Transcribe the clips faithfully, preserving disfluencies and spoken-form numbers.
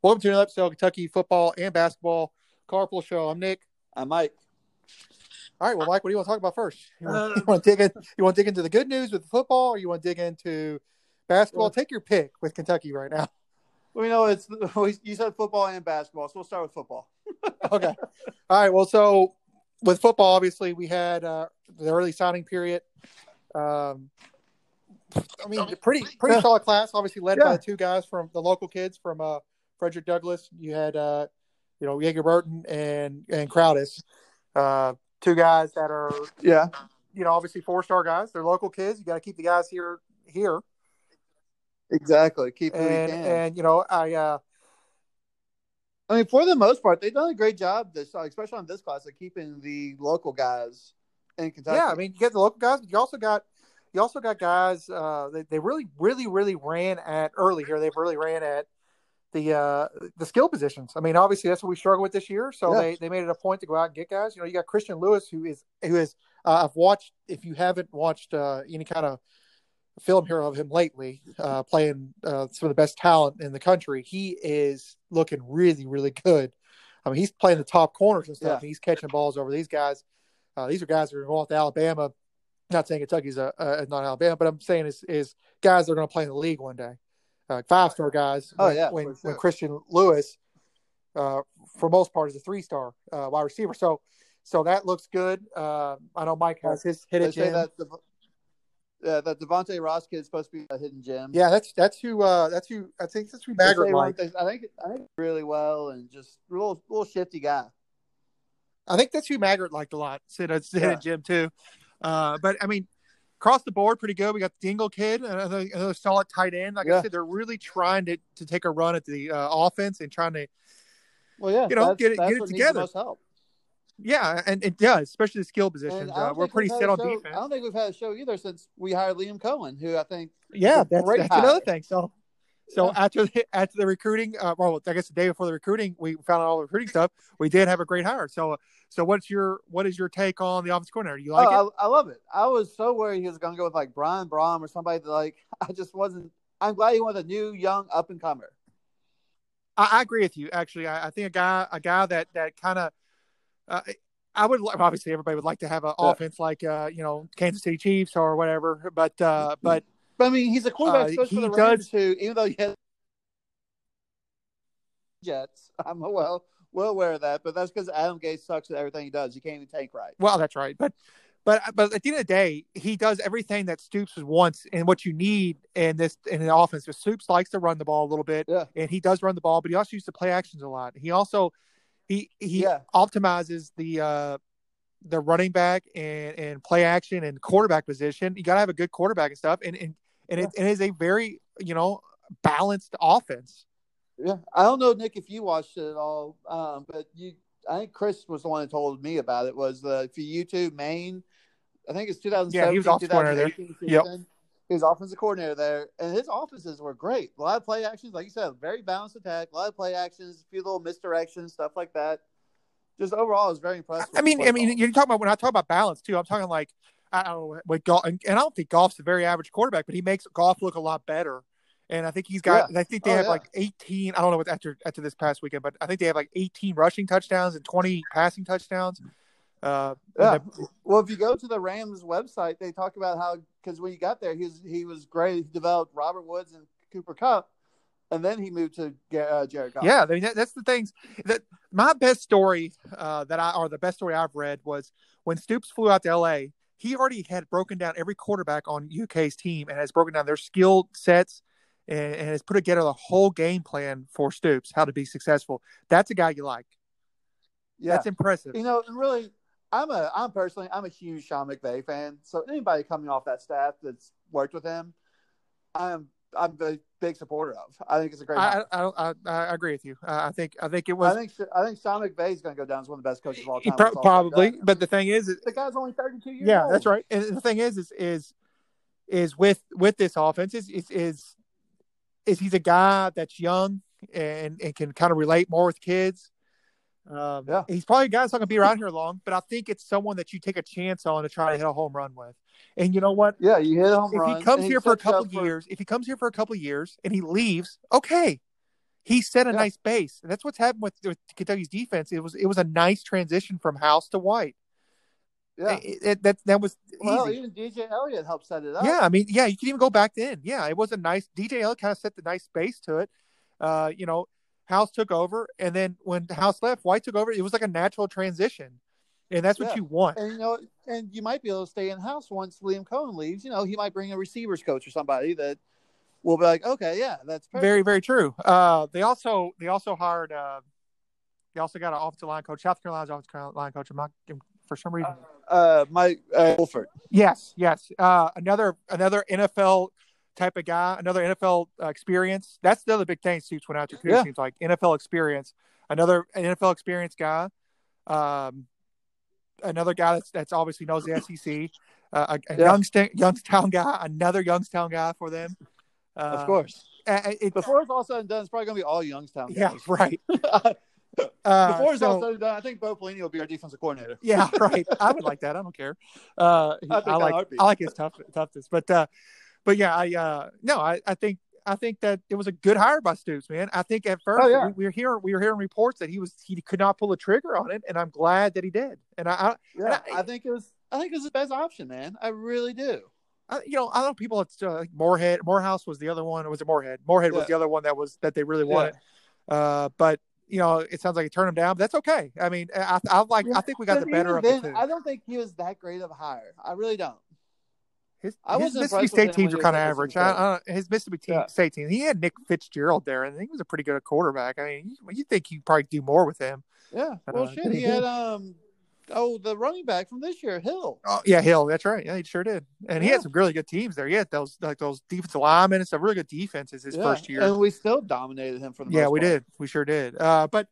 Welcome to another episode of Kentucky Football and Basketball Carpool Show. I'm Nick. I'm Mike. All right, well, Mike, what do you want to talk about first? You want, Uh, you want to dig in? You want to dig into the good news with football, or you want to dig into basketball? Well- Take your pick with Kentucky right now. Well, you know, it's you said football and basketball, so we'll start with football. Okay. All right. Well, so with football, obviously, we had uh, the early signing period. Um, I mean, pretty pretty Yeah. solid class. Obviously, led Yeah. by the two guys from the local kids from uh, Frederick Douglass. You had, uh, you know, Jaeger Burton and and Crowdis, uh, two guys that are, Yeah, you know, obviously four star guys. They're local kids. You got to keep the guys here here. exactly. Keep who you And can. and you know, I uh, I mean, for the most part, they've done a great job this, especially on this class, of keeping the local guys in Kentucky. yeah, I mean, you get the local guys, but you also got you also got guys. Uh, they they really really really ran at early here. They've really ran at the uh, the skill positions. I mean, obviously that's what we struggle with this year. So Yeah. they, they made it a point to go out and get guys. You know, you got Christian Lewis, who is who is uh, I've watched. If you haven't watched uh, any kind of film here of him lately, uh, playing uh, some of the best talent in the country, he is looking really really good. I mean, he's playing the top corners and stuff. Yeah. And he's catching balls over these guys. Uh, these are guys that are going to Alabama. Not saying Kentucky's a, a not Alabama, but I'm saying is is guys that are going to play in the league one day. Uh, five star guys. Oh, when, yeah, when, for sure. when Christian Lewis, uh, for most part, is a three star uh, wide receiver. So so that looks good. Uh, I know Mike has his hit They it say gem. that the, yeah, that Devontae Ross kid is supposed to be a hidden gem. Yeah, that's that's who uh, that's who I think that's who They say Maggart one like. thing- I think I think really well and just a little little shifty guy. I think that's who Maggart liked a lot. Sid at Yeah. Jim too. Uh, but I mean, across the board, pretty good. We got the Dingle kid, another, another solid tight end. Like I Yeah. said, they're really trying to, to take a run at the uh, offense and trying to, Well, yeah, You know, that's, get it- that's get it what needs together. the most help. yeah, and it does, especially the skill positions. And I Uh, don't we're think pretty we've had set a on show- defense. I don't think we've had a show either since we hired Liam Cohen, who I think Yeah, a that's, great that's hire. another thing. So, so Yeah. after the, after the recruiting, uh, well, I guess the day before the recruiting, we found out all the recruiting stuff. We did have a great hire. So, so what's your what is your take on the offense coordinator? Do you like oh, it? I, I love it. I was so worried he was going to go with like Brian Brom or somebody that like I just wasn't. I'm glad he went with a new, young, up and comer. I, I agree with you. Actually, I, I think a guy a guy that that kind of uh, I would li- obviously everybody would like to have an Yeah. offense like uh, you know Kansas City Chiefs or whatever, but uh, but But I mean, he's a quarterback Uh, coach for he the Rams, does- who even though he has Jets, I'm well well aware of that. But that's because Adam Gase sucks at everything he does. He can't even tank right. well, that's right. But but but at the end of the day, he does everything that Stoops wants and what you need in this in an offense. Because Stoops likes to run the ball a little bit, Yeah. and he does run the ball, but he also uses the play actions a lot. He also he he Yeah. optimizes the uh, the running back and, and play action and quarterback position. You got to have a good quarterback and stuff, and and and Yeah. it, it is a very you know balanced offense. Yeah, I don't know, Nick, if you watched it at all, um, but you, I think Chris was the one that told me about it. Was the for YouTube Maine? I think it's two thousand seventeen, Yeah, he was offensive coordinator there. twenty eighteen Yep. season. He was offensive coordinator there, and his offenses were great. A lot of play actions, like you said, very balanced attack. A lot of play actions, a few little misdirections, stuff like that. Just overall, I was very impressed. With I mean, the play I mean, call. you're talking about when I talk about balance too. I'm talking like I don't know with golf, and, and I don't think Goff's a very average quarterback, but he makes Goff look a lot better. And I think he's got. Yeah. I think they Oh, have yeah. like eighteen. I don't know what after after this past weekend, but I think they have like eighteen rushing touchdowns and twenty passing touchdowns. Uh, Yeah. and the- Well, if you go to the Rams website, they talk about how because when you got there, he was he was great. He developed Robert Woods and Cooper Kupp, and then he moved to uh, Jared Goff. yeah, I mean that, that's the things that my best story uh, that I or the best story I've read was when Stoops flew out to L A. He already had broken down every quarterback on U K's team and has broken down their skill sets. And, and has put together the whole game plan for Stoops, how to be successful. That's a guy you like. yeah. That's impressive. You know, and really, I'm a I'm personally I'm a huge Sean McVay fan. So anybody coming off that staff that's worked with him, I'm I'm a big supporter of. I think it's a great. I, hire. I, I, I agree with you. Uh, I think I think it I was think I think Sean McVay is going to go down as one of the best coaches of all he time. pro- when it's all said and probably. done. But the thing is, is the guy's only thirty-two years yeah, old. that's right. And the thing is, is is is with with this offense is is is, is he's a guy that's young and, and can kind of relate more with kids. Um, Yeah. He's probably a guy that's not going to be around here long, but I think it's someone that you take a chance on to try to hit a home run with. And you know what? Yeah, you hit home If runs. he comes and here for a sets you couple up for- years, if he comes here for a couple years and he leaves, okay, he set a Yeah. nice base. And that's what's happened with, with Kentucky's defense. It was it was a nice transition from House to White. Yeah. It, it, that that was Well, easy. even D J Elliott helped set it up. Yeah, I mean, yeah, you can even go back then. Yeah, it was a nice D J Elliott kind of set the nice base to it. Uh, you know, House took over, and then when House left, White took over. It was like a natural transition, and that's what Yeah. you want. And you know, and you might be able to stay in house once Liam Cohen leaves. You know, he might bring a receivers coach or somebody that will be like, okay, yeah, that's perfect. Very, very true. Uh, they also they also hired. Uh, they also got an offensive line coach. South Carolina's offensive line coach. I'm not for some reason. Uh, Mike uh, Wolford. Yes, yes. Uh, another another N F L type of guy. Another N F L uh, experience. That's the other big thing Stoops went after too. Yeah. It seems like N F L experience. Another N F L experience guy. Um, another guy that's that's obviously knows the S E C. Uh, a, a Yeah. Youngstown Youngstown guy. Another Youngstown guy for them. Uh, Of course. uh, it, Before it's all said and done, it's probably going to be all Youngstown yeah, guys. right. Uh, Before it's so, all said and done, I think Bo Pelini will be our defensive coordinator. Yeah, right. I would like that. I don't care. Uh, I, I like I like his tough toughness, but uh, but yeah, I uh, no, I, I think I think that it was a good hire by Stoops, man. I think at first oh, yeah. we, we were hearing we were hearing reports that he was he could not pull a trigger on it, and I'm glad that he did. And I, I yeah, and I, I think it was I think it was his best option, man. I really do. I, you know, I know people. It's uh, Moorhead. Morehouse was the other one. Or was it Moorhead? Moorhead Yeah. was the other one that was that they really Yeah. wanted. Uh, but you know, it sounds like he turned him down. But that's okay. I mean, I, I like. I think we got But the better even of then, the two. I don't think he was that great of a hire. I really don't. His, I his wasn't Mississippi impressed with State him teams when were he kind was of at average. Mississippi I, I, his Mississippi team, Yeah. State team, he had Nick Fitzgerald there, and he was a pretty good quarterback. I mean, you, you think you probably do more with him? Yeah. Well, Uh, shit, he had um, oh, the running back from this year, Hill. Oh yeah, Hill. That's right. Yeah, he sure did. And he Yeah. had some really good teams there. He had those like those defensive linemen and some really good defenses his Yeah. first year. And we still dominated him for the Yeah, most we part. did. We sure did. Uh, but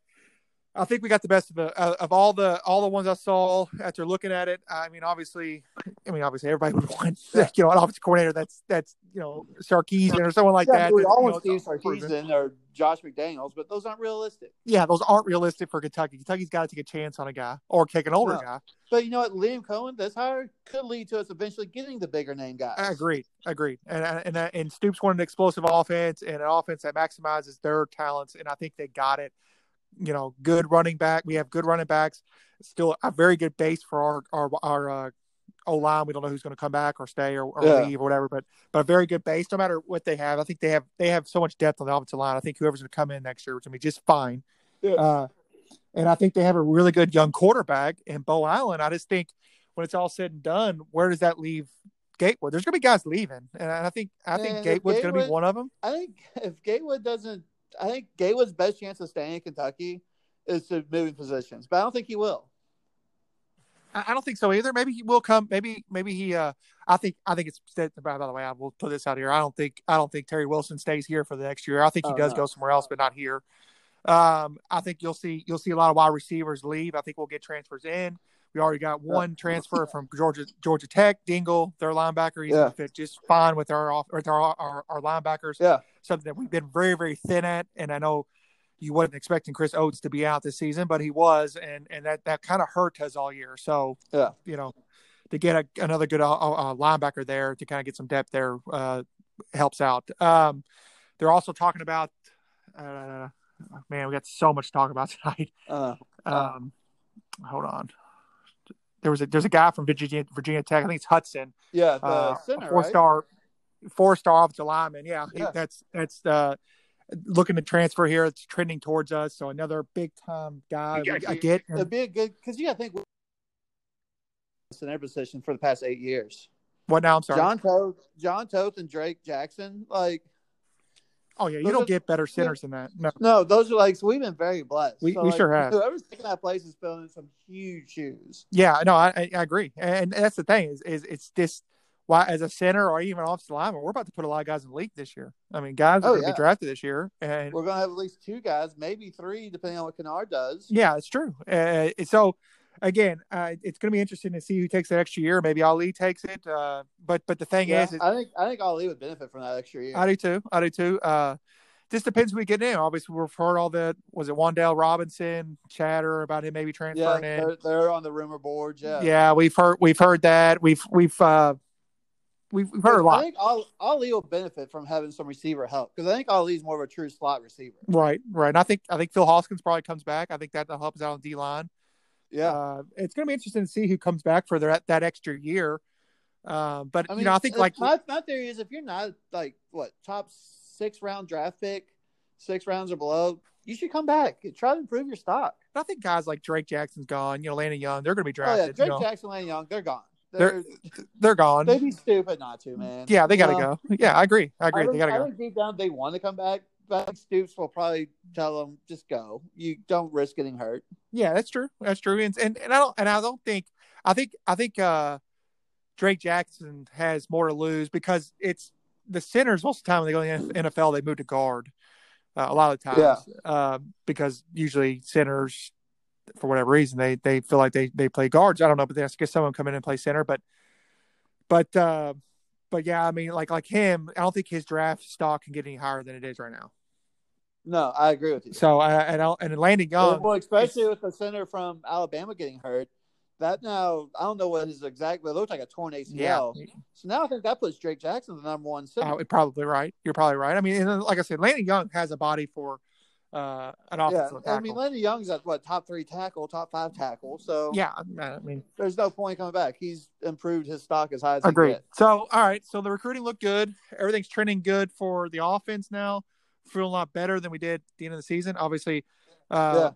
I think we got the best of the uh, of all the all the ones I saw after looking at it. I mean, obviously, I mean, obviously, everybody would want Yeah. you know an offensive coordinator that's that's you know Sarkisian or someone like Yeah, that. we that, all you want know, Steve it's all proven. Sarkisian or Josh McDaniels, but those aren't realistic. Yeah, those aren't realistic for Kentucky. Kentucky's got to take a chance on a guy or take an older No. guy. But you know what? Liam Cohen, this hire could lead to us eventually getting the bigger name guys. I agreed. Agreed. And and and Stoops wanted an explosive offense and an offense that maximizes their talents, and I think they got it. You know, good running back. We have good running backs. Still a very good base for our our our uh, O line. We don't know who's going to come back or stay or, or Yeah. leave or whatever, but but a very good base. No matter what they have, I think they have they have so much depth on the offensive line. I think whoever's going to come in next year is going to be just fine. Yeah. Uh, and I think they have a really good young quarterback in Bo Allen. I just think when it's all said and done, where does that leave Gatewood? There's going to be guys leaving, and I think I think And Gatewood's if going to be Gatewood- one of them. I think if Gatewood doesn't, I think Gatewood's best chance of staying in Kentucky is to moving positions, but I don't think he will. I I don't think so either. Maybe he will come. Maybe maybe he. Uh, I think I think it's. By the way, I will put this out here. I don't think I don't think Terry Wilson stays here for the next year. I think he Oh, does no. go somewhere else, but not here. Um, I think you'll see you'll see a lot of wide receivers leave. I think we'll get transfers in. We already got one transfer from Georgia Georgia Tech, Dingle, their linebacker. He's Yeah. going to fit just fine with our off with our, our our linebackers. Yeah. Something that we've been very very thin at, and I know you wasn't expecting Chris Oates to be out this season, but he was, and and that that kind of hurt us all year. So Yeah. you know, to get a, another good uh, uh, linebacker there to kind of get some depth there uh, helps out. Um, they're also talking about. Uh, Man, we got so much to talk about tonight. Uh, Um, hold on. There was a there's a guy from Virginia Virginia Tech. I think it's Hudson. yeah, the Uh, center, four right? star, four star offensive lineman. Yeah, he- Yeah. that's that's uh, looking to transfer here. It's trending towards us. So another big time guy. Yeah, We- I get. It'd be a good because you got to think in their position for the past eight years. What now? I'm sorry. John Toth, John Toth, and Drake Jackson. Like, oh yeah, you those don't are- get better centers than that. No. no, those are like so we've been very blessed. We- So, we like, sure have. Whoever's taking that place is filling in some huge shoes. Yeah, no, I, I I agree, and that's the thing is is it's this. Why, as a center or even offensive lineman, we're about to put a lot of guys in the league this year. I mean, guys are Oh, going to yeah. be drafted this year, and We're gonna have at least two guys, maybe three, depending on what Kennard does. yeah, it's true. Uh, so, again, uh, it's going to be interesting to see who takes that extra year. Maybe Ali takes it, uh, but but the thing Yeah, is, is I think I think Ali would benefit from that extra year. I do too. I do too. Uh, just depends who we get in. Obviously, we've heard all that. Was it Wandale Robinson chatter about him maybe yeah, transferring in? they're, they're on the rumor boards. Yeah, Yeah, we've heard we've heard that. We've we've uh, we've, we've heard a I lot. think Ali, Ali will benefit from having some receiver help because I think Ali's more of a true slot receiver. Right, right. And I think I think Phil Hoskins probably comes back. I think that helps out on D line. Yeah, uh, it's going to be interesting to see who comes back for that that extra year. Uh, but I you mean, know, I think like my my theory is if you're not like what top six round draft pick, six rounds or below, you should come back. Try to improve your stock. I think guys like Drake Jackson's gone. You know, Landon Young, they're going to be Oh drafted. yeah, Drake you know? Jackson, Lane Young, they're gone. They're They're they're gone. they'd be stupid not to, man. Yeah, they got to No. go. Yeah, I agree. I agree. I think, they got to I go. think deep down they want to come back, but I think Stoops will probably tell them just go. You don't risk getting hurt. Yeah, that's true. That's true. And and, and I don't and I don't think I think I think uh, Drake Jackson has more to lose because it's the centers most of the time when they go to the N F L they move to guard uh, a lot of the times Yeah. uh, because usually centers for whatever reason they they feel like they they play guards. I don't know, but they have to get someone come in and play center. But but uh, but yeah, I mean like like him, I don't think his draft stock can get any higher than it is right now. No, I agree with you. So I and I'll, and Landon Young, well, especially with the center from Alabama getting hurt, that now I don't know what his exact, but it looked like a torn A C L. Yeah. So now I think that puts Drake Jackson the number one center. Oh, probably right. You're probably right. I mean, and then, like I said, Landon Young has a body for uh, an offensive yeah, tackle. I mean, Landon Young's at what top three tackle, top five tackle. So yeah, I mean, there's no point coming back. He's improved his stock as high as he agreed. can. So all right, so the recruiting looked good. Everything's trending good for the offense now. Feeling a lot better than we did at the end of the season. Obviously, uh, yeah.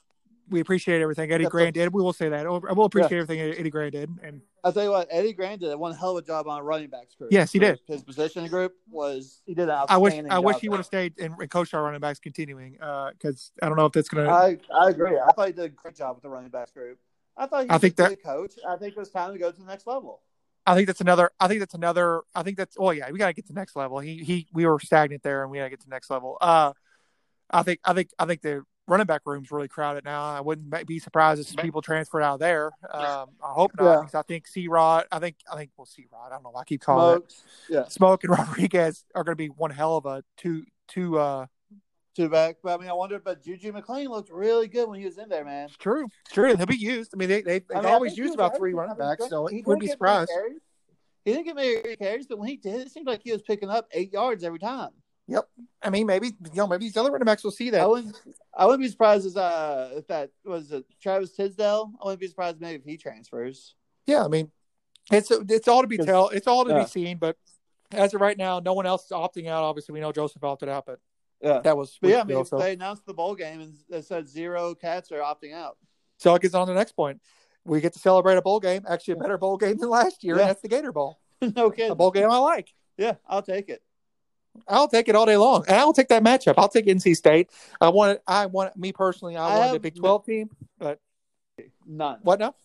we appreciate everything Eddie Yeah, Grant did. We will say that. We'll appreciate Yeah. everything Eddie Grant did. And I'll tell you what, Eddie Grant did one hell of a job on a running backs group. Yes, he did. His position group was he did an I wish outstanding I wish job he there. would have stayed and, and coached our running backs continuing because uh, I don't know if that's going to. I I agree. I thought he did a great job with the running backs group. I thought he was I think a that- good coach. I think it was time to go to the next level. I think that's another. I think that's another. I think that's. Oh yeah, we got to get to the next level. He he. We were stagnant there, and we got to get to the next level. Uh, I think. I think. I think the running back room's really crowded now. I wouldn't be surprised if some people transfer out of there. Um, I hope not. Yeah. Because I think C Rod. I think. I think. Well, C Rod. I don't know. Why I keep calling Smokes, it. yeah, Smoke and Rodriguez are going to be one hell of a two two. Uh, two back. But I mean, I wonder. But Juju McLean looked really good when he was in there, man. it's true. It's true. He'll be used. I mean, they they they've I mean, I always think he used was about actually- three I running mean, backs, so he it wouldn't be didn't get many surprised. carries. He didn't get many carries, but when he did, it seemed like he was picking up eight yards every time. Yep. I mean, maybe you know, maybe these other running backs will see that. I wouldn't. I wouldn't be surprised as uh if that was it Travis Tisdale. I wouldn't be surprised maybe if he transfers. Yeah, I mean, it's it's all to be tell. It's all to yeah. be seen. But as of right now, no one else is opting out. Obviously, we know Joseph opted out, but Yeah, that was. but yeah, I weeks mean, ago, so. they announced the bowl game and it said zero cats are opting out. So it gets on to the next point. We get to celebrate a bowl game, actually a better bowl game than last year, Yeah. and that's the Gator Bowl. No kidding. A bowl game I like. Yeah, I'll take it. I'll take it all day long, and I'll take that matchup. I'll take N C State. I want it. I want me personally. I, I wanted have a Big twelve team, but None. what now?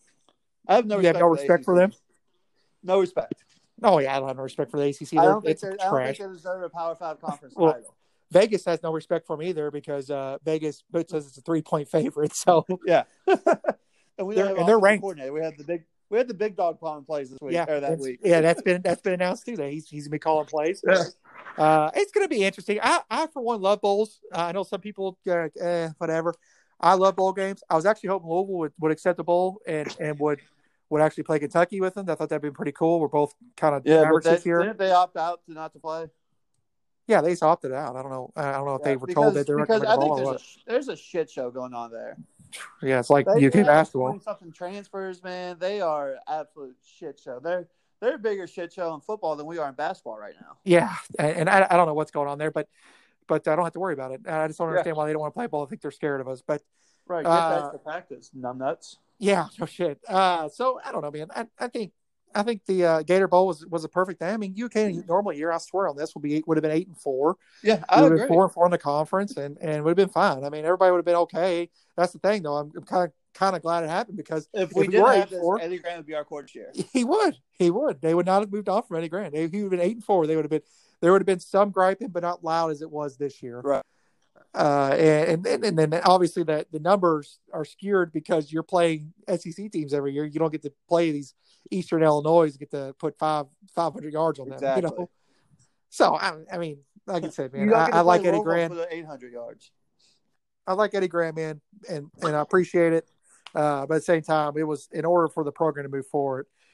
I have no. You have respect no for the respect for A C C. them? No respect. Oh yeah, I don't have no respect for the A C C. I They're- don't think it's they. I don't trash. think they deserve a Power Five conference Well, title. Vegas has no respect for them either because uh, Vegas says it's a three point favorite. So Yeah. and we They're- don't have and they're offensive ranked. coordinator. We had the big. We had the big dog calling plays this week yeah, or that that's- week. yeah, that's been that's been announced too. That he's he's gonna be calling plays. Yeah. Uh, it's gonna be interesting. I, I for one love bowls. Uh, I know some people uh, eh, whatever. I love bowl games. I was actually hoping Louisville would, would accept the bowl and, and would would actually play Kentucky with them. I thought that'd be pretty cool. We're both kind of Yeah, but average they, this year. didn't they opt out to not to play? Yeah, they just opted out. I don't know. I don't know if Yeah, they were because, told that they were because going to I ball think or there's what. a, there's a shit show going on there. Yeah, it's like They U K have basketball. something transfers, man. They are absolute shit show. They're they're a bigger shit show in football than we are in basketball right now. Yeah, and, and I, I don't know what's going on there, but but I don't have to worry about it. I just don't Yeah. understand why they don't want to play ball. I think they're scared of us. But Right, get Uh, back to practice, numbnuts. yeah, no shit. Uh, so I don't know, man. I, I think I think the uh, Gator Bowl was was a perfect thing. I mean, U K in a normal year, I swear on this, would be would have been eight and four. Yeah, We I would have agree. been four and four in the conference, and and would have been fine. I mean, everybody would have been okay. That's the thing, though. I'm kind of kind of glad it happened because If we if we didn't were have eight this, and four, Eddie Grant would be our coach here. he would. He would. They would not have moved on from Eddie Grant. They, he would have been eight and four. They would have been. There would have been some griping, but not loud as it was this year. Right. Uh, and, and and then obviously the the numbers are skewed because you're playing S E C teams every year. You don't get to play these Eastern Illinois get to put five five hundred yards on them. Exactly. You know. So I, I mean, like I said, man, You don't I, get to I like play Eddie Louisville Grant. for the eight hundred yards. I like Eddie Grant, man, and and I appreciate it. Uh, but at the same time, it was in order for the program to move forward.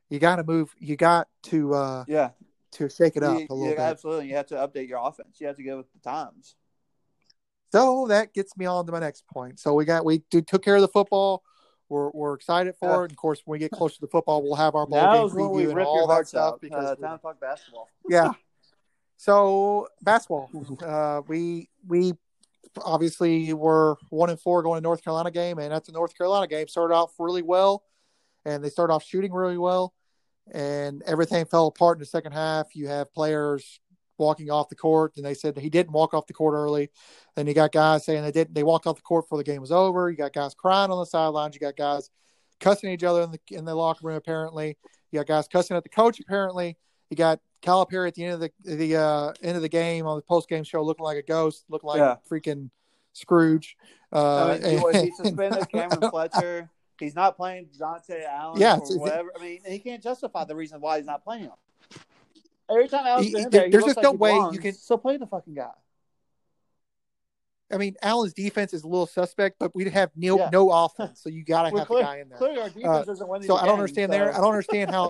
you got to move. You got to uh, Yeah, to shake it up you, a little you bit. absolutely. You have to update your offense. You have to go with the times. So that gets me on to my next point. So we got we do, took care of the football. We're we're excited for Uh, it. And of course, when we get closer to the football, we'll have our bowl game Now's when we preview and rip your all that hearts stuff out. because Uh, we, time to talk basketball. yeah. So basketball, uh, we we obviously were one and four going to North Carolina game, and that's a North Carolina game. Started off really well, and they started off shooting really well, and everything fell apart in the second half. You have players walking off the court, and they said that he didn't walk off the court early. Then you got guys saying they didn't. They walked off the court before the game was over. You got guys crying on the sidelines. You got guys cussing each other in the in the locker room. Apparently, you got guys cussing at the coach. Apparently, you got Calipari at the end of the the uh, end of the game on the post game show looking like a ghost, looking like Yeah. freaking Scrooge. Uh, I mean, was he and- suspended Cameron Fletcher? He's not playing Dante Allen Yeah, or it's- it's- whatever. I mean, he can't justify the reason why he's not playing him. Every time Allen's He- been he- in there, he there's looks just like no he way belongs, you can- So play the fucking guy. I mean, Allen's defense is a little suspect, but we have no Yeah. no offense, so you got to Well, have clear- the guy in there. Clearly, our defense doesn't win these So I don't games, understand so- there. I don't understand how.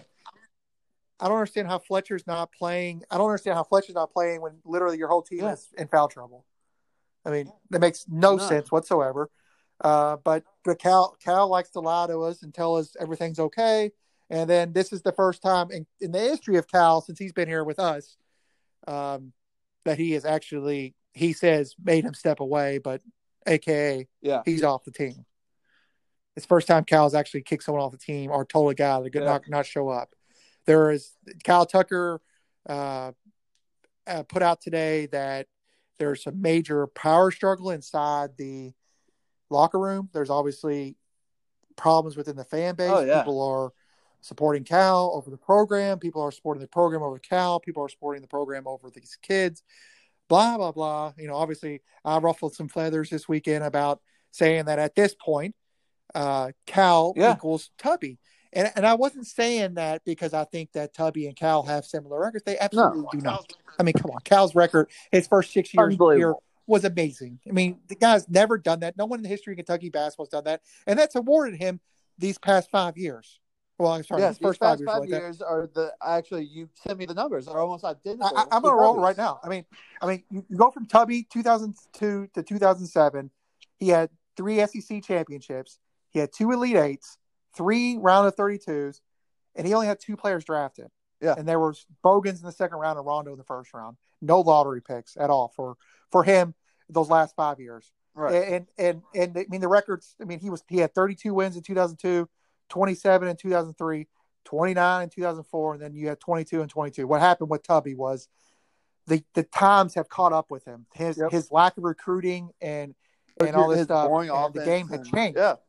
I don't understand how Fletcher's not playing. I don't understand how Fletcher's not playing when literally your whole team Yeah. is in foul trouble. I mean, that makes no None. sense whatsoever. Uh, but but Cal Cal likes to lie to us and tell us everything's okay. And then this is the first time in, in the history of Cal since he's been here with us um, that he has actually he says made him step away, but A K A Yeah. he's off the team. It's the first time Cal's actually kicked someone off the team or told a guy to Yeah. not not show up. There is Kyle Tucker uh, uh, put out today that there's a major power struggle inside the locker room. There's obviously problems within the fan base. Oh, yeah. People are supporting Cal over the program. People are supporting the program over Cal. People are supporting the program over these kids. Blah, blah, blah. You know, obviously, I ruffled some feathers this weekend about saying that at this point, uh, Cal Yeah. equals Tubby. And, and I wasn't saying that because I think that Tubby and Cal have similar records. They absolutely No. do not. I mean, come on. Cal's record, his first six years here Unbelievable. was amazing. I mean, the guy's never done that. No one in the history of Kentucky basketball's done that. And that's awarded him these past five years. Well, I'm sorry, Yeah, these these first past five years. five like that. years are the actually you sent me the numbers are almost identical. I, I'm to gonna roll Tubby's. right now. I mean, I mean, you, you go from Tubby two thousand two to two thousand seven. He had three S E C championships. He had two Elite Eights, three round of thirty-twos, and he only had two players drafted. Yeah. And there was Bogans in the second round and Rondo in the first round. No lottery picks at all for for him those last five years. Right. And and and I mean the records. I mean he was he had thirty-two wins in two thousand two, twenty-seven in two thousand three, twenty-nine in two thousand four, and then you had twenty-two and twenty-two. What happened with Tubby was the the times have caught up with him. His Yep. his lack of recruiting and and all this His stuff. boring And the offense game had and- changed. Yeah.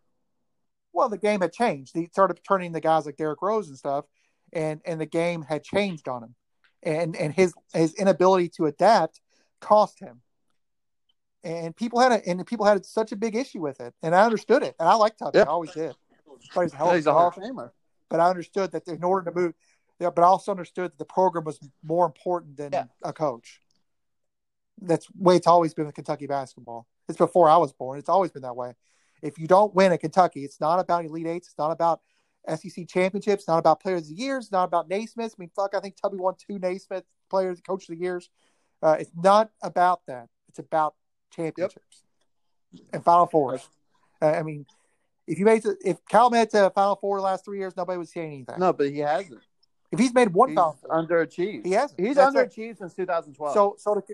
Well, the game had changed. He started turning the guys like Derrick Rose and stuff, and and the game had changed on him, and and his his inability to adapt cost him. And people had a and people had such a big issue with it, and I understood it, and I liked Tucker. Yeah. I always did. Thought he's a hell of Yeah, he's a Hall of coach. Famer. But I understood that in order to move, yeah, but I also understood that the program was more important than Yeah. a coach. That's the way it's always been with Kentucky basketball. It's before I was born. It's always been that way. If you don't win at Kentucky, it's not about Elite Eights. It's not about S E C championships. It's not about Players of the Years. It's not about Naismiths. I mean, fuck, I think Tubby won two Naismith Players, Coach of the Years. Uh, it's not about that. It's about championships and Final Fours. Uh, I mean, if you made to, if Cal made to Final Four the last three years, nobody would say anything. No, but he hasn't. If he's made one He's Final Four, underachieved. he hasn't. He's That's right. underachieved since two thousand twelve. So, so to,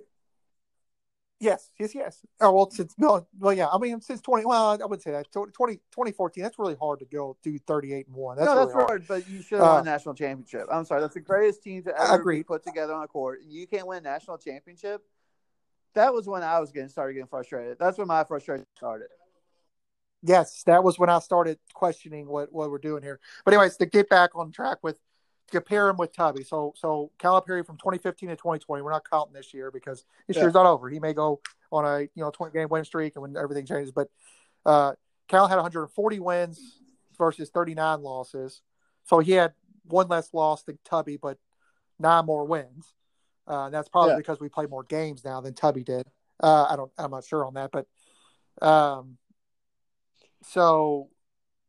yes, yes, yes. Oh well, since no, well, yeah. I mean, since twenty. Well, I would say that twenty, twenty fourteen. That's really hard to go do thirty-eight and one. That's no, really that's hard. hard, but you should have Uh, won a national championship. I'm sorry, that's the greatest team to ever be Agreed. put together on a court. And you can't win a national championship. That was when I was getting started getting frustrated. That's when my frustration started. Yes, that was when I started questioning what, what we're doing here. But anyways, to get back on track with to compare him with Tubby. So so Calipari from twenty fifteen to twenty twenty. We're not counting this year because this Yeah. year's not over. He may go on a you know twenty game win streak and when everything changes. But uh, Cal had one hundred forty wins versus thirty-nine losses. So he had one less loss than Tubby, but nine more wins. Uh, and that's probably Yeah. because we play more games now than Tubby did. Uh, I don't. I'm not sure on that, but um, so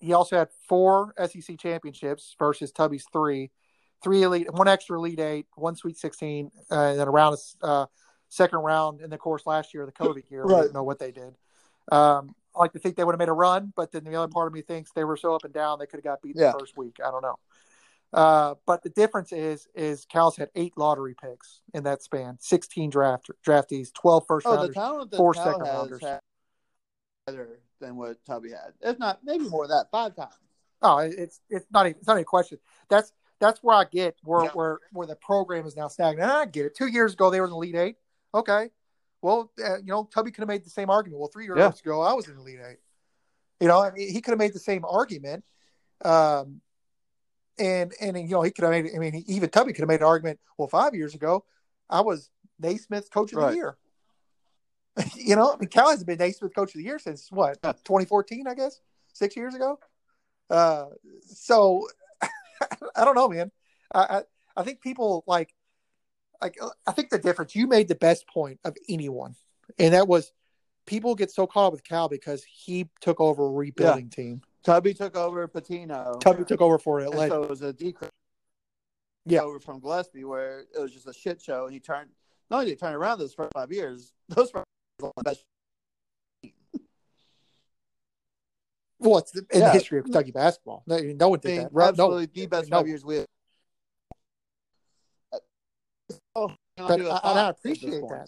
he also had four S E C championships versus Tubby's three, three elite, one extra elite eight, one Sweet Sixteen, uh, and then around a uh, second round in the course last year, the COVID year. Right. We didn't know what they did. Um, I like to think they would have made a run, but then the other part of me thinks they were so up and down they could have got beat Yeah. the first week. I don't know. Uh, but the difference is, is Cal's had eight lottery picks in that span, sixteen draft draftees, twelve first Oh, rounders, the talent that four Cal second has rounders. had better than what Tubby had. If not, maybe more than that, five times. Oh, it's it's not even, it's not even a question. That's that's where I get where Yeah. where where the program is now stagnant. And I get it. Two years ago they were in the Elite Eight. Okay, well, uh, you know, Tubby could have made the same argument. Well, three years Yeah. ago I was in the Elite Eight. You know, I mean, he could have made the same argument. Um, and and you know, he could have made. I mean, even Tubby could have made an argument. Well, five years ago I was Naismith's Coach of Right. the Year. You know, I mean, Cal hasn't been Naismith Coach of the Year since what, twenty fourteen, I guess, six years ago. Uh, so I don't know, man. I, I I think people like like I think the difference. You made the best point of anyone, and that was people get so caught up with Cal because he took over a rebuilding Yeah. team. Tubby took over Patino. Tubby took over for it. And Like, so it was a decrease Yeah. over from Gillespie, where it was just a shit show, and he turned. Not only did he turn around those first five years, those first were the best. well, it's in Yeah. the history of Kentucky basketball. No, no one I did mean, that. Right? absolutely No, the best no. five years we. Oh, But I, and I appreciate that.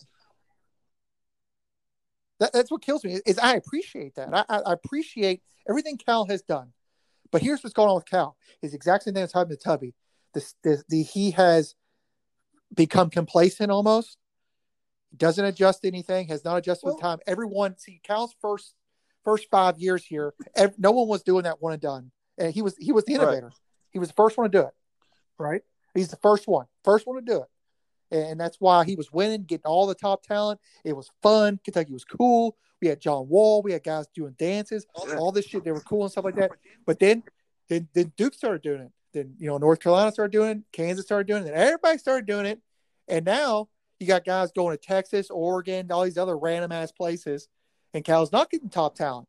that. That's what kills me is I appreciate that. I, I, I appreciate everything Cal has done. But here's what's going on with Cal: is the exact same thing that's happened to Tubby. This, this, the he has become complacent almost. Doesn't adjust anything. Has not adjusted Well, with time. Everyone see Cal's first first five years here. Ev- no one was doing that one and done, and he was he was the innovator. Right. He was the first one to do it. Right? He's the first one, first one to do it. And that's why he was winning, getting all the top talent. It was fun. Kentucky was cool. We had John Wall. We had guys doing dances, all this shit. They were cool and stuff like that. But then, then, then Duke started doing it. Then, you know, North Carolina started doing it. Kansas started doing it. And everybody started doing it. And now you got guys going to Texas, Oregon, all these other random ass places. And Cal's not getting top talent.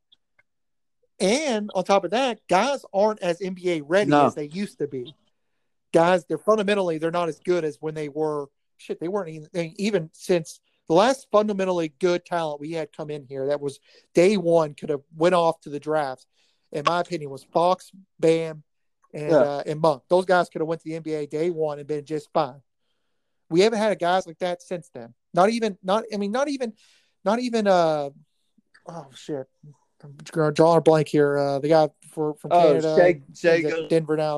And on top of that, guys aren't as N B A ready no. as they used to be. Guys, they're fundamentally, they're not as good as when they were. Shit, they weren't even, even since the last fundamentally good talent we had come in here that was day one could have went off to the drafts, in my opinion, was Fox, Bam, and yeah. uh, and Monk. Those guys could have went to the N B A day one and been just fine. We haven't had a guys like that since then. Not even, not I mean, not even, not even. Uh, oh shit, I'm drawing a blank here. Uh, the guy for from oh, Canada, Shea, Shea Denver now.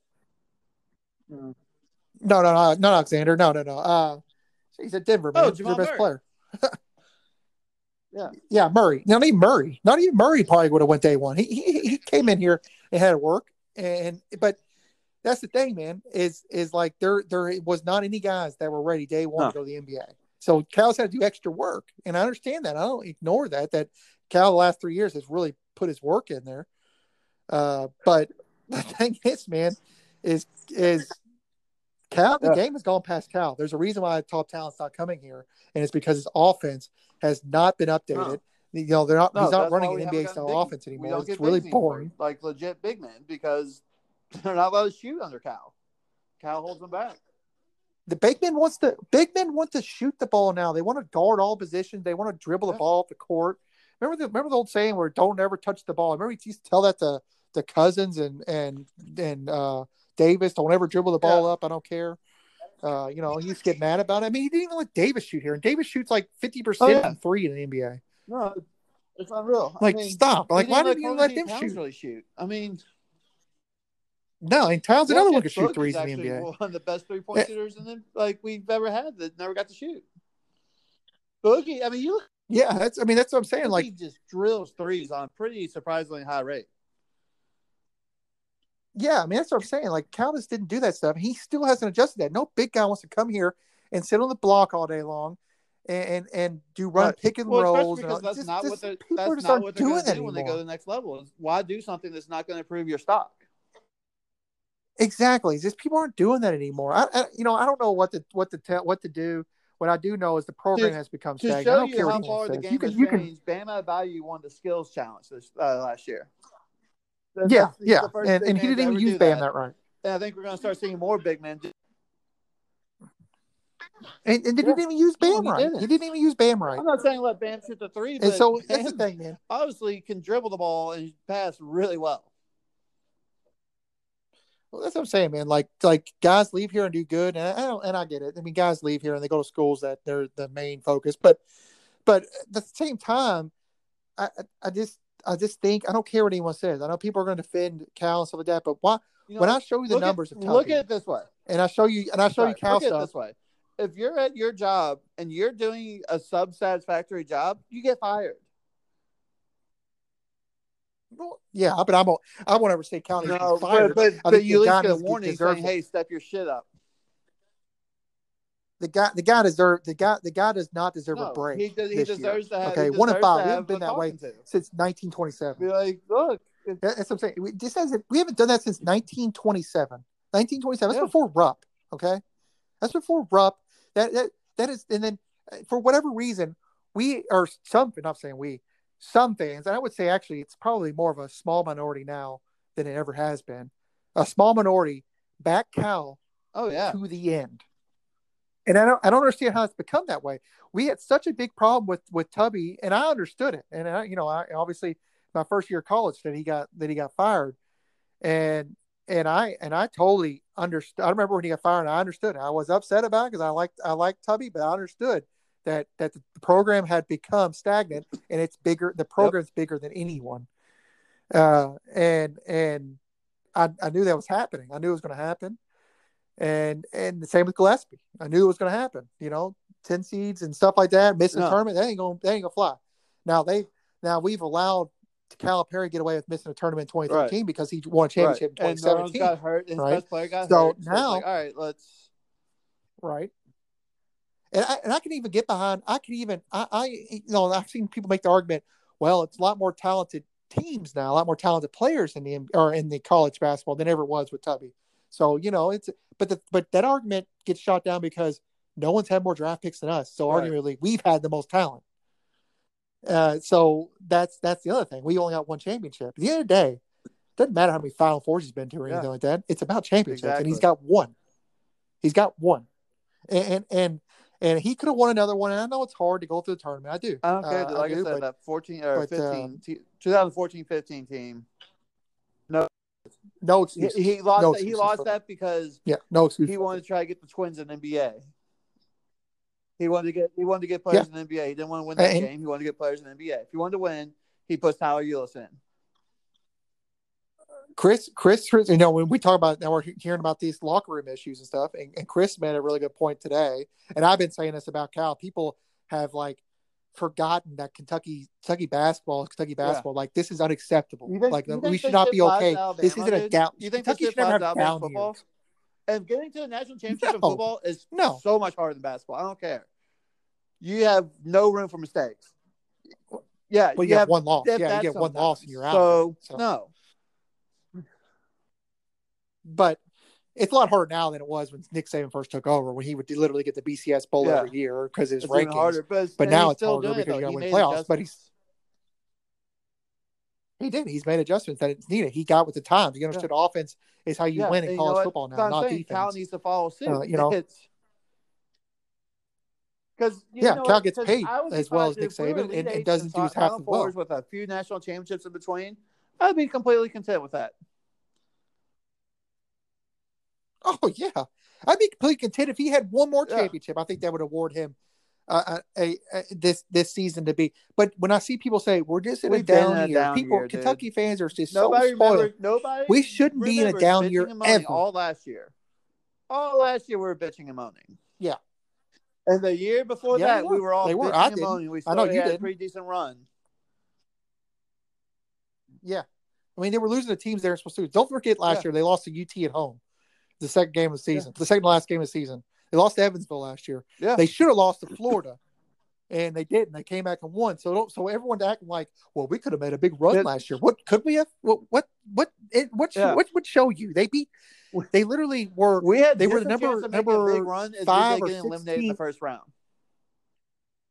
Hmm. No, no, no, not Alexander. No, no, no. Uh, he's at Denver, man. Oh, He's your best Murray. player. yeah, yeah, Murray. Not even Murray. Not even Murray probably would have went day one. He he he came in here and had to work, and but that's the thing, man. Is is like there there was not any guys that were ready day one no. to go to the N B A. So Cal's had to do extra work, and I understand that. I don't ignore that. That Cal the last three years has really put his work in there. Uh, but the thing is, man, is is Cal, the yeah. game has gone past Cal. There's a reason why top talent's not coming here, and it's because his offense has not been updated. No. You know, they're not. No, he's not running an N B A style big, offense anymore. It's really boring, anymore, like legit big men, because they're not allowed to shoot under Cal. Cal holds them back. The big men wants to. Big men want to shoot the ball now. They want to guard all positions. They want to dribble yeah. the ball off the court. Remember the remember the old saying where "Don't ever touch the ball." I remember he used to tell that to the Cousins and and and. uh Davis, don't ever dribble the ball yeah. up. I don't care. Uh, you know, he used to get mad about it. I mean, he didn't even let Davis shoot here. And Davis shoots like fifty percent oh, yeah. from three in the N B A. No, it's unreal. Like, I mean, stop. Like, why didn't you let them Towns shoot? Really shoot? I mean, no, and Towns well, another one could shoot threes in the N B A. One of the best three-point yeah. shooters in the, like we've ever had that never got to shoot. Boogie, I mean, you look. Yeah, that's. I mean, that's what I'm saying. Boogie like, just drills threes on a pretty surprisingly high rate. Yeah, I mean, that's what I'm saying. Like, Cal just didn't do that stuff. He still hasn't adjusted that. No big guy wants to come here and sit on the block all day long and and, and do run right. pick and well, rolls. Because and that's just, not just, what they're, people that's just not aren't what they're doing that do when anymore. they go to the next level. Why do something that's not going to improve your stock? Exactly. It's just people aren't doing that anymore. I, I you know, I don't know what to what to tell what to do. What I do know is the program to, has become to stagnant. show I don't you care how what far the says. game You can, has you changed. Can... Bama Value won the skills challenge this uh, last year. That- Yeah, That's, he's yeah, the first and big and he man didn't to even ever use do Bam that. that right. And I think we're going to start seeing more big men. And, and they Yeah. didn't even use No, Bam he right. didn't. He didn't even use Bam right. I'm not saying let Bam shoot the three, And but so Bam that's the thing, man. obviously can dribble the ball and pass really well. Well, that's what I'm saying, man. Like, like guys leave here and do good, and I don't, and I get it. I mean, guys leave here and they go to schools that they're the main focus, but, but at the same time, I, I, I just, I just think I don't care what anyone says. I know people are going to defend Cal and stuff like that, but why? You know, when I show you the numbers at, of Tubby, look at it this way, and I show you, and I show Sorry, you Cal look at stuff. it this way: if you're at your job and you're doing a sub-satisfactory job, you get fired. Well, yeah, but I won't. I won't ever say Cal needs to No, be fired. but, I but think you the at guy least get a needs to warning deserves saying, it. "Hey, step your shit up." The guy, the guy deserve the guy. The guy does not deserve a No, break. he does, he this deserves year. to have. Okay, he one and deserves five. to We have haven't been a that way talking to. since nineteen twenty-seven. Be like, look, it, That's what I'm saying. We, this hasn't, we haven't done that since nineteen twenty-seven. nineteen twenty-seven. That's Yeah. before Rupp. Okay, that's before Rupp. That that that is, and then uh, for whatever reason, we are some. Not saying we, some fans, and I would say actually it's probably more of a small minority now than it ever has been. A small minority back Cal oh yeah, to the end. And I don't, I don't understand how it's become that way. We had such a big problem with, with Tubby, and I understood it. And I, you know, I obviously my first year of college that he got that he got fired, and and I and I totally understood. I remember when he got fired, and I understood it. I was upset about it because I liked I liked Tubby, but I understood that that the program had become stagnant, and it's bigger. The program's yep. bigger than anyone, uh, and and I, I knew that was happening. I knew it was going to happen. And and the same with Gillespie. I knew it was going to happen. You know, ten seeds and stuff like that, missing no. a tournament, that ain't going that ain't gonna fly. Now they now we've allowed Calipari get away with missing a tournament in twenty thirteen right. because he won a championship right. in twenty seventeen. And got hurt. His right? best player got so hurt. Now, so like, all right, let's right. And I and I can even get behind. I can even I, I you know I've seen people make the argument. Well, it's a lot more talented teams now, a lot more talented players in the or in the college basketball than ever was with Tubby. So, you know, it's but the but that argument gets shot down because no one's had more draft picks than us. So right. arguably we've had the most talent. Uh, so that's that's the other thing. We only got one championship. At the end of the day, it doesn't matter how many Final Fours he's been to or yeah. anything like that. It's about championships, exactly. and he's got one. He's got one, and and and, and he could have won another one. And I know it's hard to go through the tournament. I do. I don't care. Uh, like I, do, I said, but, that fourteen or but, fifteen, uh, twenty fourteen fifteen team. No. No excuse. He, he lost. No that, he lost that because yeah, no excuse. He wanted to try to get the Twins in the N B A. He wanted to get. He wanted to get players yeah. in the N B A. He didn't want to win that and, game. He wanted to get players in the N B A. If he wanted to win, he puts Tyler Ulis in. Chris, Chris, you know, when we talk about now, we're hearing about these locker room issues and stuff, and, and Chris made a really good point today. And I've been saying this about Cal. People have like forgotten that Kentucky, Kentucky basketball, Kentucky basketball, yeah. like this is unacceptable. Think, like we should not be okay. Alabama, this isn't a down. You think Kentucky should never have down football? years. And getting to the national championship no. in football is no. so much harder than basketball. I don't care. You have no room for mistakes. Yeah, well, you, you have, have one loss. Yeah, you get one loss and you're out. So, so no. But it's a lot harder now than it was when Nick Saban first took over, when he would literally get the B C S bowl yeah. every year because it was rankings. Harder, but, but now it's harder it, because you got to win playoffs. Adjustments. But he's he did. He's made adjustments that it's needed. He got with the times. He understood yeah. offense is how you yeah. win in and college you know football now, so not saying, defense. Cal needs to follow suit. Uh, you know, because yeah, know, Cal gets paid as well as Nick Saban, and, and doesn't do his half the well. With a few national championships in between, I'd be completely content with that. Oh yeah, I'd be completely content if he had one more championship. Yeah. I think that would award him uh, a, a this this season to be. But when I see people say we're just in We've a down a year, down people year, Kentucky fans are just nobody so spoiled. Remember, nobody, we shouldn't be in a down year ever. All last year, all last year we were bitching and moaning. Yeah, and the year before yeah, that we we were all they bitching were. I and didn't. moaning. We still I know you had did. a pretty decent run. Yeah, I mean they were losing the teams they were supposed to. Don't forget last yeah. year they lost to U T at home. The second game of the season, yeah. the second to last game of the season. They lost to Evansville last year. Yeah. They should have lost to Florida, and they didn't. They came back and won. So don't. So everyone's acting like, well, we could have made a big run it, last year. What could we have? What what what it, what, yeah. what would show you? They beat. They literally were. We had. They were the number number big run five or six eliminated in the first round.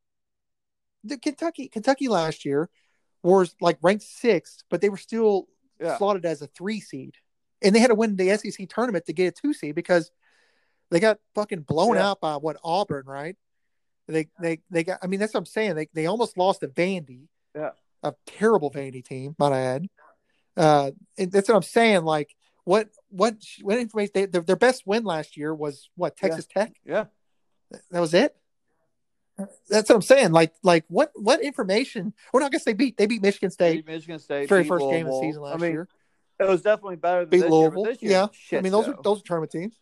The Kentucky Kentucky last year was like ranked sixth, but they were still Yeah. slotted as a three seed, and they had to win the S E C tournament to get a two seed because they got fucking blown Yeah. out by what Auburn, right? They they they got. I mean, that's what I'm saying. They they almost lost to Vandy, Yeah. a terrible Vandy team, might I add. Uh, and that's what I'm saying. Like, what what what information? They, their, their best win last year was what Texas Tech. Yeah. That was it. That's what I'm saying. Like like what what information? Well, no, I guess they beat they beat Michigan State. Beat Michigan State. Very beat first game of the Louisville. season last I mean, year. it was definitely better than Beat this Louisville. year. But this year, Yeah, shit I mean those show. are those are tournament teams.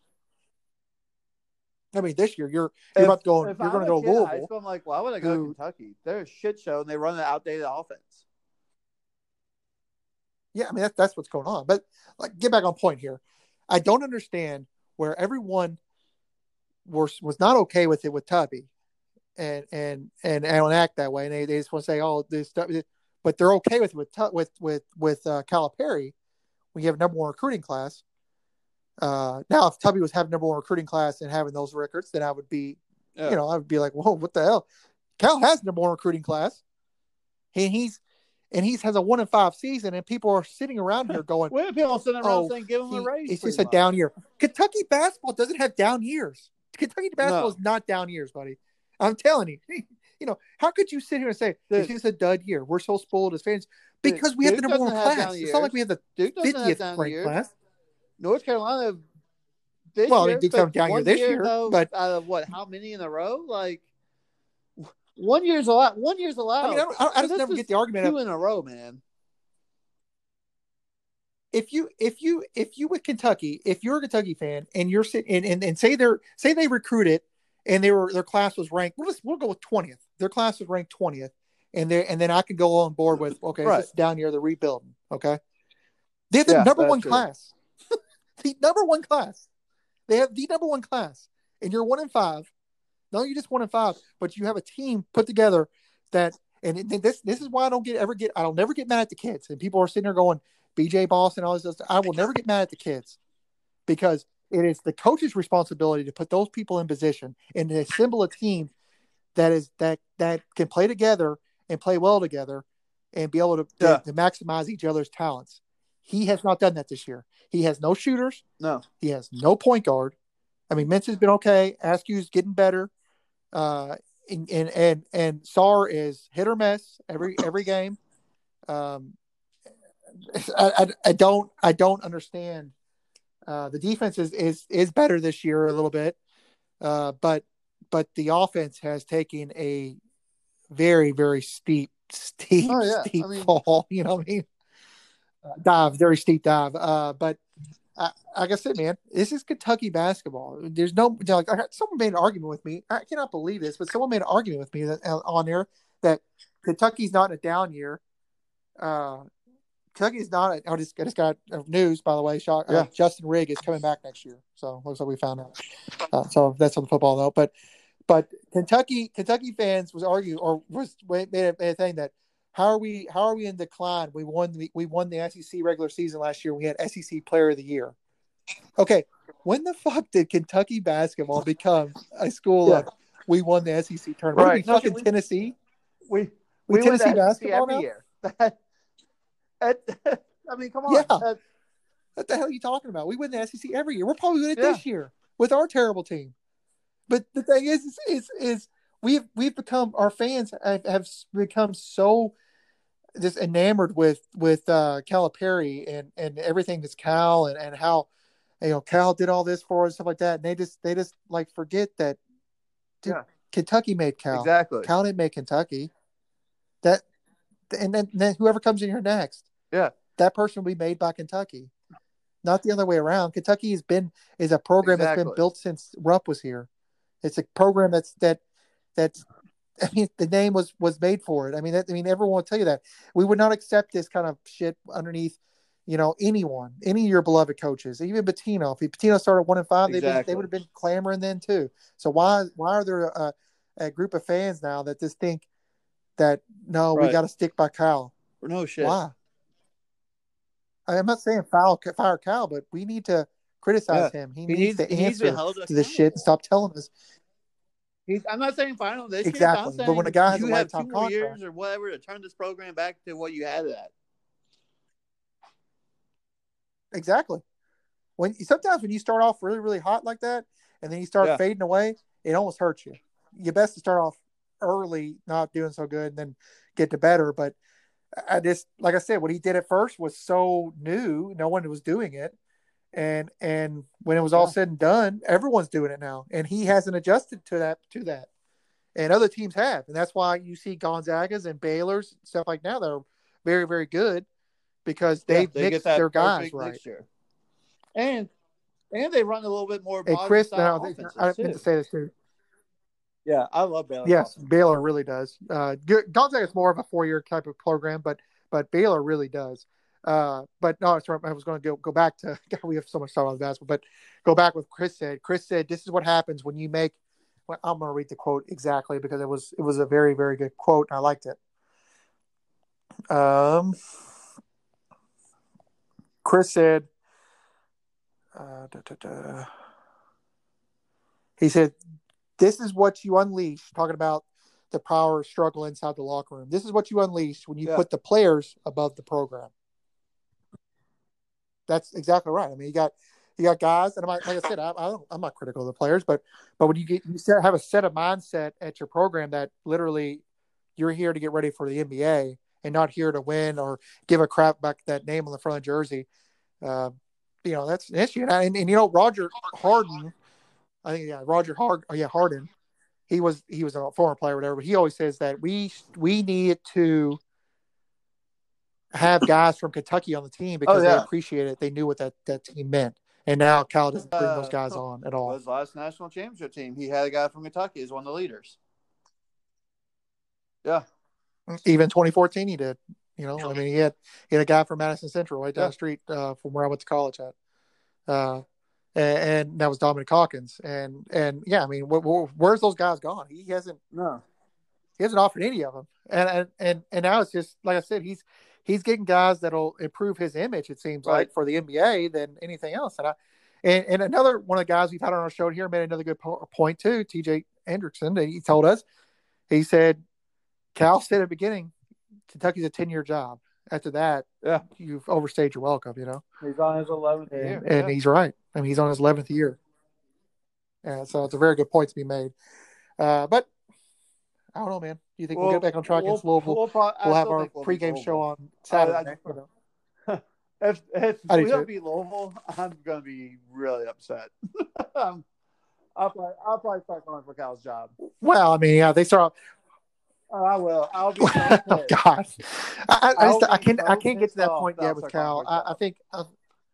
I mean, this year you're If, you're about to go. if You're I'm going to a go kid in high Louisville. school, I'm like, why would I go who- to Kentucky? They're a shit show and they run an outdated offense. Yeah, I mean that's that's what's going on. But like, get back on point here. I don't understand where everyone was was not okay with it with Tubby, and and and and don't act that way. And they, they just want to say, oh, this stuff, but they're okay with with with with with uh, Calipari. When you have a number one recruiting class. Uh, now, if Tubby was having number one recruiting class and having those records, then I would be, Yeah. you know, I would be like, whoa, what the hell? Cal has number one recruiting class, and he's and he's has a one in five season, and people are sitting around here going, We have people sitting around oh, saying, give him he, a raise. it's pretty just a much. down year. Kentucky basketball doesn't have down years. Kentucky basketball No. is not down years, buddy. I'm telling you. You know, how could you sit here and say Dude. it's just a dud year? We're so spoiled as fans Dude, because we have the Duke number one doesn't have class. down It's not like years. we have the Duke doesn't have fiftieth down ranked years. class. North Carolina this Well, year, they did but come down here one this year, year, though, but- out of what? How many in a row? Like one year's a lot. One year's allowed. I mean, I, don't, I, I So just this never is get the argument two of in a row, man. if you if you if you with Kentucky, if you're a Kentucky fan and you're sitting and, and, and say they're say they recruited and they were their class was ranked, we'll just we'll go with twentieth. Their class was ranked twentieth, and they and then I can go on board with okay, Right. it's just down here they're rebuilding. Okay, they have the Yeah, number that's one true. class, the number one class. They have the number one class, and you're one in five. No, you just one in five, but you have a team put together that, and it- this this is why I don't get ever get I don't never get mad at the kids. And people are sitting there going, B J Boston, all this stuff. I will never get mad at the kids because it is the coach's responsibility to put those people in position and to assemble a team that is that that can play together and play well together and be able to, Yeah. to, to maximize each other's talents. He has not done that this year. He has no shooters. No. He has no point guard. I mean, Mintz has been okay. Askew's getting better. Uh, and and and, and Sarr is hit or miss every every game. Um, I, I, I don't I don't understand. Uh, the defense is, is is better this year a little bit, uh, but but the offense has taken a very very steep steep Oh, yeah. steep I mean- fall. You know what I mean? Uh, dive, very steep dive. Uh, but uh, like I said, man, this is Kentucky basketball. There's no like I had, someone made an argument with me. I cannot believe this, but someone made an argument with me that, uh, on there that Kentucky's not in a down year. Uh, Kentucky's not. I just, I just got news, by the way. Shock, uh, Yeah. Justin Rigg is coming back next year, so looks like we found out. Uh, so that's on the football though. But but Kentucky Kentucky fans was arguing or was made a, made a thing that how are we how are we in decline? We won the we won the S E C regular season last year. We had S E C Player of the Year. Okay, when the fuck did Kentucky basketball become a school Yeah. of we won the S E C tournament? What are Right. we No, fucking we- Tennessee? We We we win Tennessee the S E C basketball every now? year. That- I mean, come on. Yeah. That- What the hell are you talking about? We win the S E C every year. We're probably winning it Yeah. this year with our terrible team. But the thing is, is, is, is we've we've become our fans have, have become so just enamored with with uh, Calipari and and everything that's Cal and, and how you know Cal did all this for us and stuff like that. And they just they just like forget that dude, Yeah. Kentucky made Cal. Exactly. Cal didn't make Kentucky. That and then, then whoever comes in here next. Yeah. That person will be made by Kentucky, not the other way around. Kentucky has been is a program that's been Exactly. built since Rupp was here. It's a program that's that that's. I mean, the name was was made for it. I mean, that, I mean, everyone will tell you that we would not accept this kind of shit underneath, you know, anyone, any of your beloved coaches, even Pitino. If Pitino started one and five, they'd been, Exactly. they would have been clamoring then too. So why why are there a, a group of fans now that just think that no, we Right. got to stick by Cal? No shit. Why? I'm not saying foul, fire Cal, but we need to criticize Yeah. him. He, He needs, needs- to he needs to be answer held to this shit and stop telling us. He's, I'm not saying final this Exactly. year. I'm But saying when a guy has you a have two lifetime more contract- years or whatever to turn this program back to what you had it at. exactly. When sometimes when you start off really really hot like that, and then you start Yeah. fading away, it almost hurts you. You best to start off early, not doing so good, and then get to better. But I just like I said, what he did at first was so new, no one was doing it, and and when it was all Yeah. said and done, everyone's doing it now, and he hasn't adjusted to that to that, and other teams have, and that's why you see Gonzagas and Baylor's stuff like now that are very very good because Yeah, they've they get mixed that their guys perfect right. mixture. And and they run a little bit more And modern Chris, style now they, offenses I meant too. to say this too. Yeah, I love Baylor's Yes, offense. Baylor really does. Uh, Gonzaga is more of a four-year type of program, but but Baylor really does. Uh, but no, sorry, I was going to go go back to. God, we have so much time on basketball, but go back with Chris said. Chris said, "This is what happens when you make." Well, I'm going to read the quote exactly because it was it was a very very good quote and I liked it. Um, Chris said, uh, da, da, da. He said, "This is what you unleash." Talking about the power struggle inside the locker room. This is what you unleash when you Yeah. put the players above the program. That's exactly right. I mean, you got you got guys, and I'm like, like I said, I, I don't, I'm not critical of the players, but but when you get you set, have a set of mindset at your program that literally you're here to get ready for the N B A and not here to win or give a crap about that name on the front of the jersey. Uh, you know, that's an issue. And, and, and you know, Roger Harden, I think yeah, Roger Hard, oh yeah, Harden. He was he was a former player, or whatever. But he always says that we we need to have guys from Kentucky on the team Oh because they yeah. appreciate it. They knew what that, that team meant. And now Cal doesn't bring those Uh, guys on at all. his last national championship team, he had a guy from Kentucky as one of the leaders. Yeah. Even twenty fourteen, he did. You know, I mean, he had he had a guy from Madison Central right down Yeah. the street uh, from where I went to college at, uh, and, and that was Dominic Hawkins. And and yeah, I mean, wh- wh- where's those guys gone? He hasn't No. he hasn't offered any of them. And and and, and now it's just like I said, he's he's getting guys that'll improve his image. It seems Right. like for the N B A than anything else. And I and, and another one of the guys we've had on our show here made another good po- point too. T J Hendrickson. He told us he said Cal said at the beginning, Kentucky's a ten year job. After that, Yeah. you've overstayed your welcome. You know, He's on his eleventh and, year. and Yeah. he's right. I mean, he's on his eleventh year. Yeah, so it's a very good point to be made. Uh, but I don't know, man. Do you think we'll, we'll get back on track we'll, against Louisville? We'll, probably, we'll have our we'll pregame show on Saturday. I, I, you know? If if I do we don't too. beat Louisville, I'm gonna be really upset. um, I'll probably I'll probably start going for Cal's job. Well, I mean, yeah, they start. Oh, I will. I'll be so oh God, I, I, I just I can't so I can't get to that point yet with Cal. I, I think uh,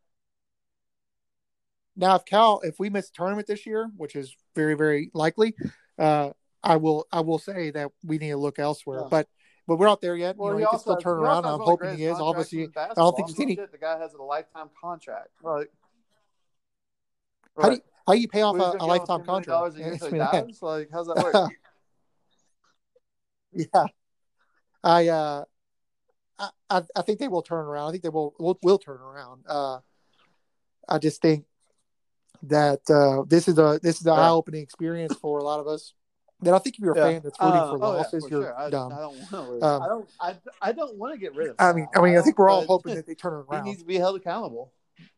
now if Cal if we miss a tournament this year, which is very very likely, uh, I will I will say that we need to look elsewhere. Yeah. But but we're not there yet. Well, you know, he, he can still has, turn around. I'm hoping he is. Obviously, I don't think there's any. The guy has a lifetime contract. Right. Right. How do you, how do you pay off a, a lifetime contract? Dollars a year so he dies? Like, how's that work? yeah, I, uh, I I think they will turn around. I think they will will, will turn around. Uh, I just think that uh, this is a this is an yeah. eye opening experience for a lot of us. Then I think if you're a yeah. fan that's rooting uh, for oh, losses, yeah, you're sure. I, dumb. I don't want to. Um, I don't. I, I don't want to get rid of. I mean, I mean, I, I think we're all hoping that they turn it around. He needs to be held accountable.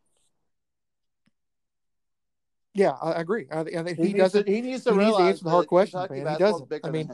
Yeah, I agree. I, I think he, he doesn't. To, he needs to he realize needs to answer the hard questions, Kentucky man. He doesn't. I mean,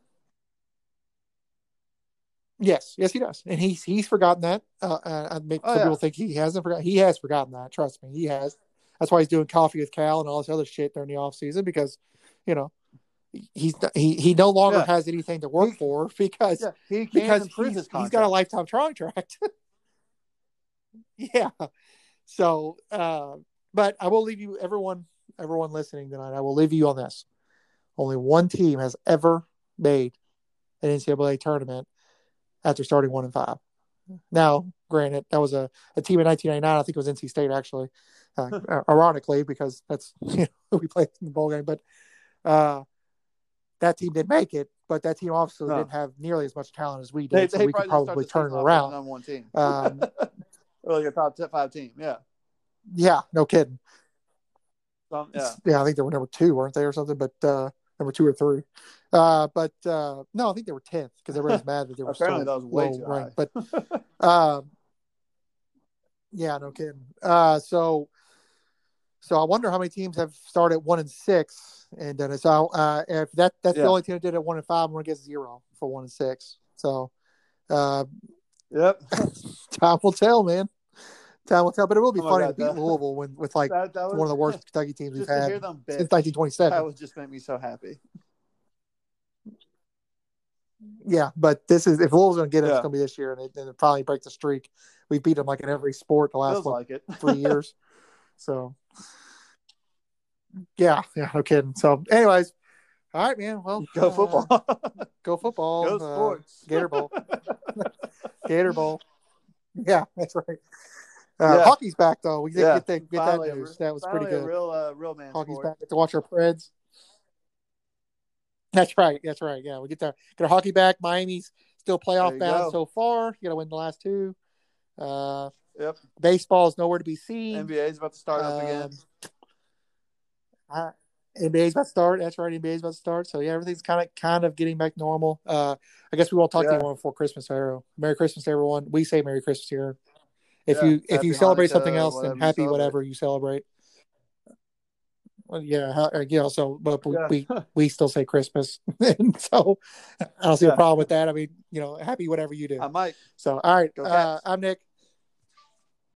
yes, yes, he does, and he's he's forgotten that. Uh, uh, maybe oh, some yeah. people think he hasn't forgotten. He has forgotten that. Trust me, he has. That's why he's doing coffee with Cal and all this other shit during the off season because, you know, he's he he no longer yeah. has anything to work he, for because yeah, he because he's, he's got a lifetime contract. yeah. So, uh, but I will leave you, everyone, everyone listening tonight. I will leave you on this. Only one team has ever made an N C double A tournament after starting one and five. Now, granted, that was a, a team in nineteen ninety-nine. I think it was N C State, actually, uh, ironically, because that's you know we played in the bowl game. But uh, that team didn't make it. But that team obviously no. didn't have nearly as much talent as we did, they, so they we could probably turn it around. Number one team, um, or like a top five team, yeah, yeah, no kidding. Um, yeah, yeah, I think they were number two, weren't they, or something? But uh, number two or three. Uh, but uh, no, I think they were tenth because everybody's mad that they were apparently so that was way low too ranked. high. But um, Yeah, no kidding. Uh, so so I wonder how many teams have started one and six, and then it's out. Uh, if that that's the Yeah. only team that did it one and five, I'm gonna guess zero for one and six. So uh, Yep. time will tell, man. Time will tell. But it will be Oh my funny to god, beat that Louisville when with like that that one was of the worst Kentucky teams we've just to had hear them since bitch. nineteen twenty-seven. That would just make me so happy. Yeah, but this is if Louisville's gonna get it, it's Yeah. gonna be this year, and it, and it probably break the streak. We beat them like in every sport the last Feels what, like it. three years. So yeah, yeah, no kidding. So, anyways, all right, man. Well, Go uh, football. go football, Go uh, sports. Gator Bowl, Gator Bowl. Yeah, that's right. Uh, Yeah. hockey's back though. We did Yeah. get that get that Finally, a, news. re- That was pretty finally a good. real, uh, real man Hockey's sport. back. Get to watch our Preds. That's right. That's right. Yeah, we get to get our hockey back. Miami's still There playoff you bound go. so far. You got to win the last two. Uh, Yep. baseball is nowhere to be seen. N B A is about to start up again. Um, I, N B A's about to start. That's right. N B A's about to start. So yeah, everything's kind of kind of getting back normal. Uh, I guess we won't talk to Yeah. anyone before Christmas. So Merry Christmas to everyone. We say Merry Christmas here. If Yeah. you if Happy you celebrate Hanukkah, something else, then whatever you happy celebrate. whatever you celebrate. Well, yeah, how- uh, you know. So, but we Yeah. we, we still say Christmas, and so I don't see Yeah. a problem with that. I mean, you know, happy whatever you do. I might. So, all right, Go uh, Cats. I'm Nick.